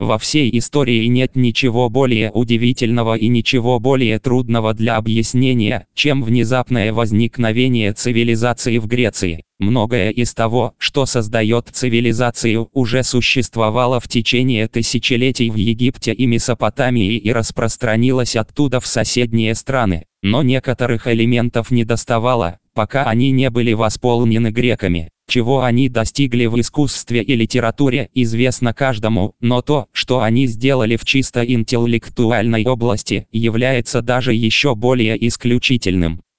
Во всей истории нет ничего более удивительного и ничего более трудного для объяснения, чем внезапное возникновение цивилизации в Греции. Многое из того, что создает цивилизацию, уже существовало в течение тысячелетий в Египте и Месопотамии и распространилось оттуда в соседние страны. Но некоторых элементов недоставало, пока они не были восполнены греками. Чего они достигли в искусстве и литературе, известно каждому, но то, что они сделали в чисто интеллектуальной области, является даже еще более исключительным.